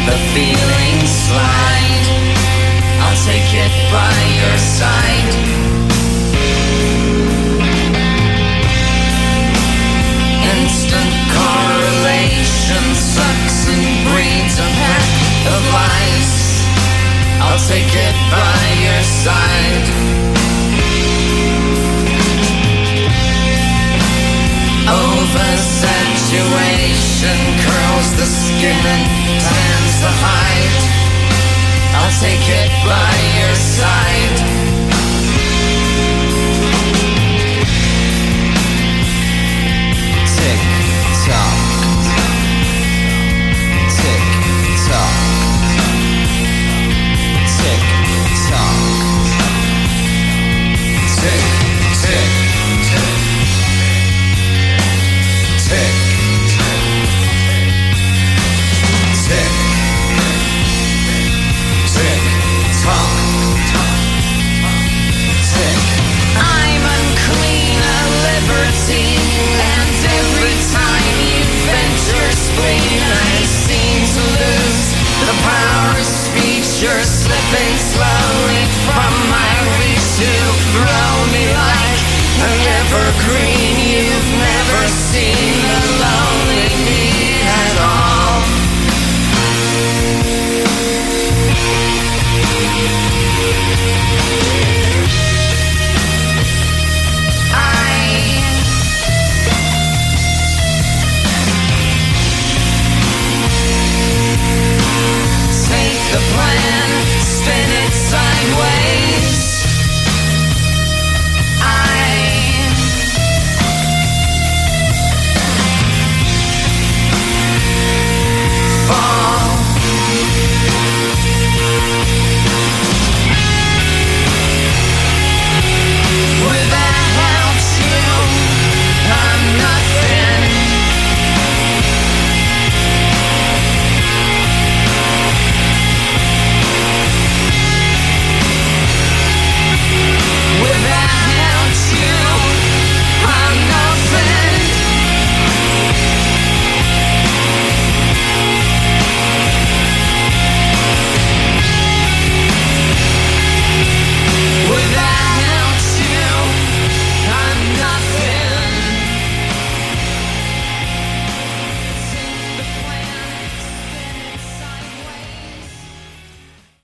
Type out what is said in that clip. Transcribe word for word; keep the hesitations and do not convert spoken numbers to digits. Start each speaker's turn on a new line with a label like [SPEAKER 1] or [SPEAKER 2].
[SPEAKER 1] the feelings slide. I'll take it by your side. Instant correlation sucks and breeds a pack of lies. I'll take it by your side. Oversaturation curls the skin and tans the hide. I'll take it by your side.